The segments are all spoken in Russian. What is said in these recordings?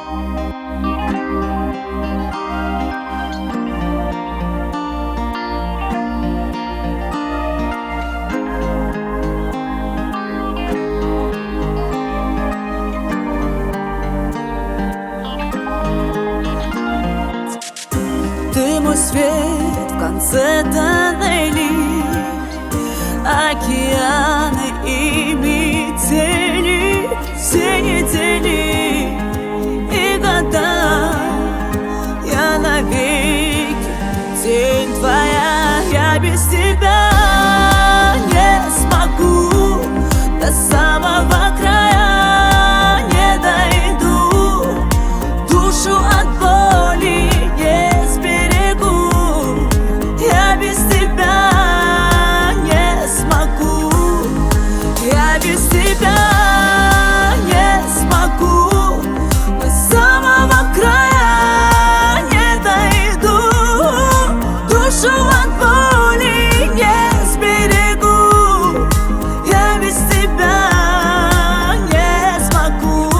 Ты мой свет в конце тоннелей, океаны и метели, все недели и года. Я навеки тень твоя, я без тебя не смогу, до самого края не дойду, душу от боли не сберегу. Я без тебя не смогу, я без тебя не смогу, до самого края не дойду, душу от боли не сберегу. Я без тебя не смогу.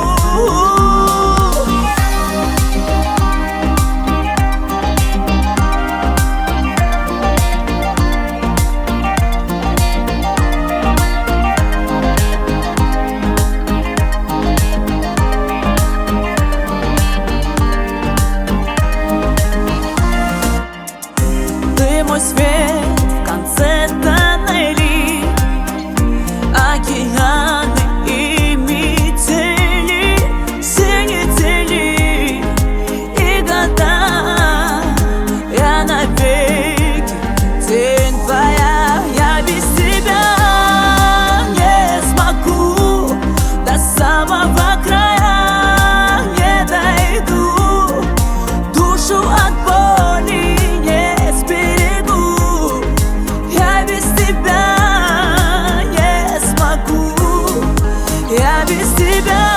Ты мой свет в конце тоннелей, океаны и метели, все недели и года. Я навеки тень твоя, я без тебя не смогу, до самого края не дойду, душу от боли не сберегу. Я без тебя не смогу, я без тебя